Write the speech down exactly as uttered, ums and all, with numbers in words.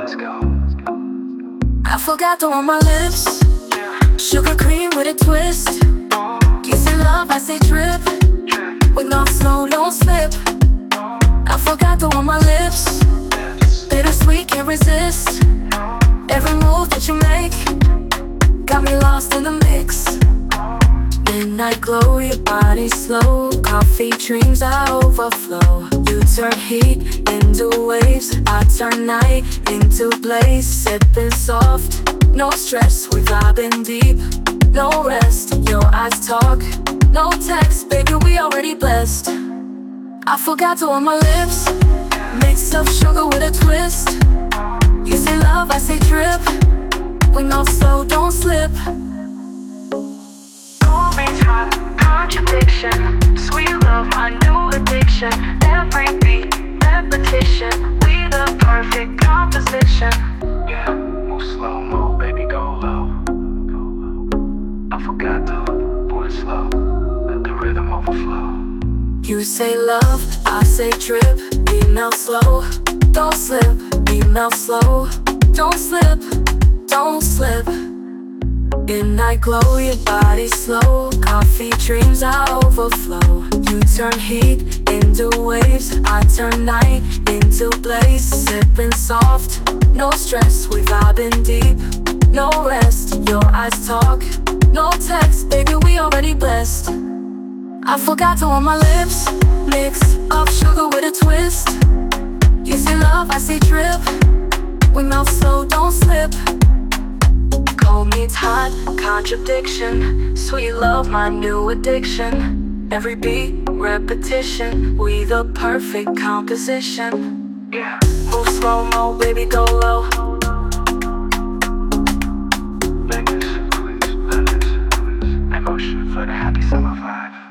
let's go. I forgot to on my lips. Sugar cream with a twist. You say love, I say trip. With no slow, don't slip. I forgot to on my lips. Bittersweet, can't resist. Every move that you make got me lost in the mix. Midnight glow, your body slow. Coffee dreams, I overflow. You turn heat into waves, I turn night into blaze. Sipping soft, no stress, we vibing deep. No rest, your eyes talk, no text, baby, we already blessed. I forgot to on my lips. Mix up sugar with a twist. You say love, I say drip. We melt slow, don't slip. Always hot, contradiction. Sweet love, my new addiction. Every beat, repetition. We the perfect composition. Yeah, move slow, move, baby, go low. I forgot to pull it slow. Let the rhythm overflow. You say love, I say drip. We melt slow, don't slip. We melt slow, don't slip, don't slip. Midnight glow, your body slow. Coffee dreams, I overflow. You turn heat into waves, I turn night into blaze. Sipping soft, no stress, we vibing deep. No rest, your eyes talk, no text, baby, we already blessed. I forgot to on my lips. Mix up sugar with a twist. You say love, I say drip. We melt slow, don't slip. Cold meets hot, contradiction. Sweet love, my new addiction. Every beat, repetition. We the perfect composition. Yeah, Move slow-mo, baby, go low. Vegas, please, Venice, please. Emotion for the happy summer vibe.